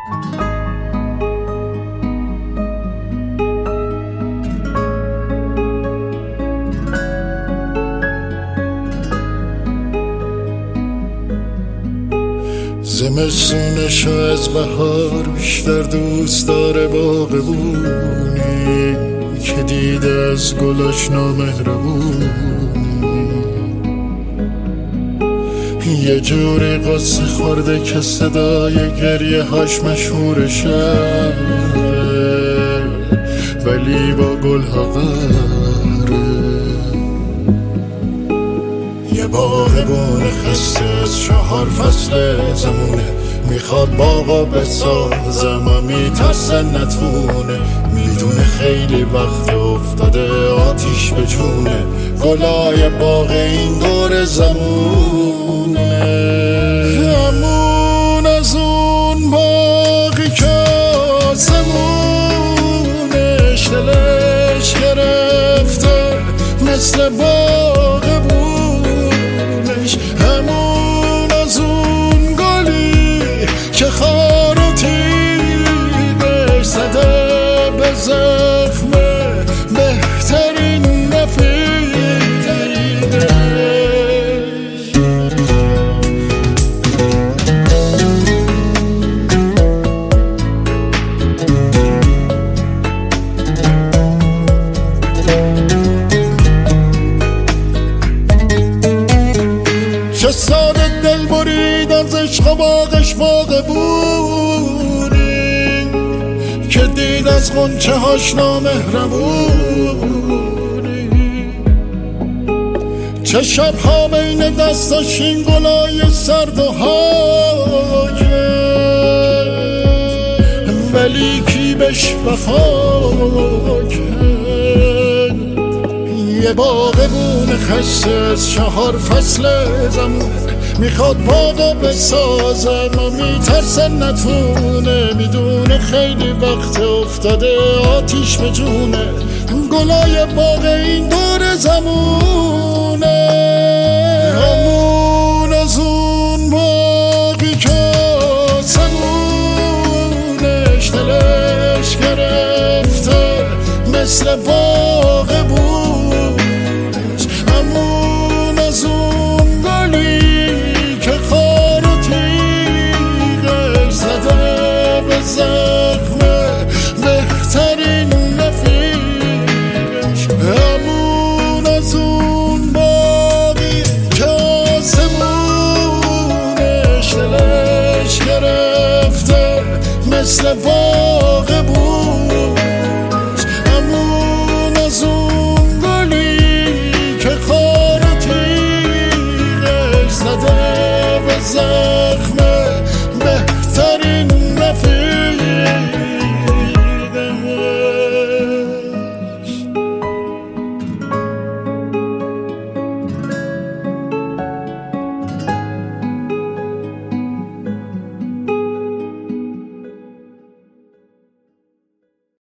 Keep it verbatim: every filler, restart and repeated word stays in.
زمستونشو از بهار بیشتر دوست داره باغبونی که دیده از گلاش نامهربونی، یه جوری قصه خورده که صدای گریه هاش مشهور شهره، ولی با گل ها قره. یه باغبون خسته از چهار فصل زمونه، میخواد باغا بسازه اما میترسه نتونه، میدونه خیلی وقت افتاده آتیش به جونه، گلای باغ این دور زمونه. همون از اون باقی که آسمونش دلش گرفته مثل باغبونش، همون از اون گلی که خار و تیغش زده به زخم بهترین رفیقش. چه ساده دل برید از عشق و باغش باغبونی که دید از غنچه هاش نامهربونی، چه شبها بین دستاش این گلای سرد و هاکه، ولی کی بهش وفا کرد. یه باغبون خسته از چهار فصل زمونه، میخواد باغو بسازه اما میترسه نتونه، میدونه خیلی وقت افتاده آتیش به جونه، گلای باغ این دور زمونه. همون از اون باقی که آسمونش دلش گرفته مثل باغبونش، همون از اون گلی که خار و تیغش زده به زخم بهترین رفیقش، همون از اون باقی که آسمونش دلش گرفته مثل باغبونش.